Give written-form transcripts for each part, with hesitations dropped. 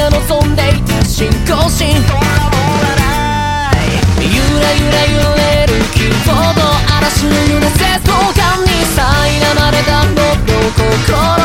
が望んでいた信仰心、ゆらゆら揺れるキーボード、嵐のような節操感に苛まれた僕の心、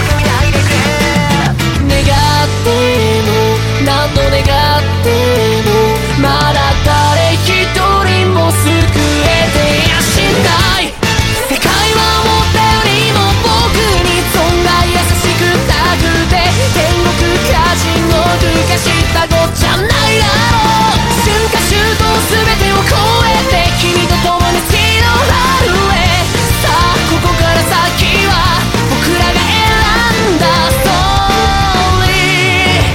願っても何度願ってもまだ誰一人も救えてやしない。世界は思ったよりも僕にそんな優しくなくて、天国か地獄かしたごちゃないだろう。春夏秋冬全てを超えて君と共に月の春へ、さあここから先は僕らが選んだストーリー。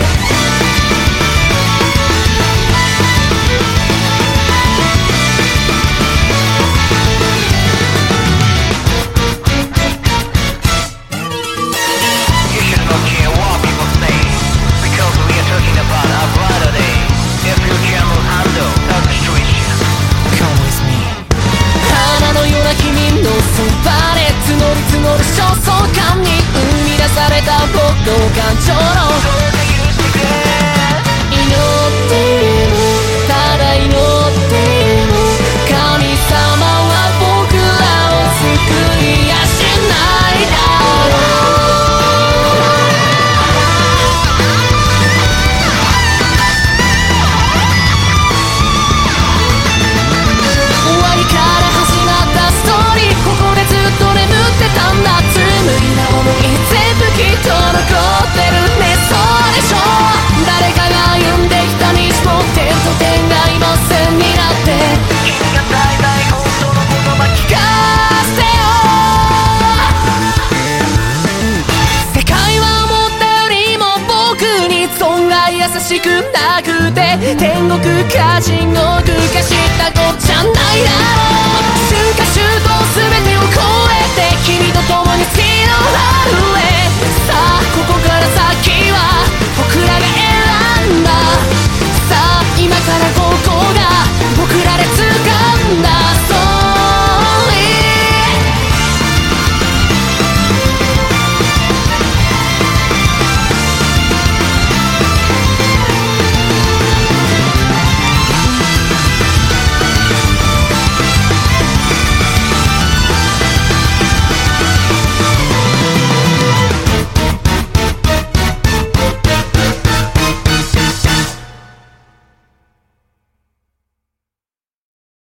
You should not care what people say, because we are talking about a brighter day. If you can handle the situation, come with me. 花のような君のそばで募る募る焦燥感に生み出された僕の感情の、祈ってもただ祈っても神様は僕らを救いやしないだろう。終わりから始まったストーリー、ここでずっと眠ってたんだ。紡いだ想い全部きっと残ってるね。そうでしょう、誰かが歩んできたにしても点と点がいませんになって、 君が大体本当の言葉聞聞かせてよ。世界は思ったよりも僕にそんな優しくなくて、天国か地獄かしたこっちゃないだろう。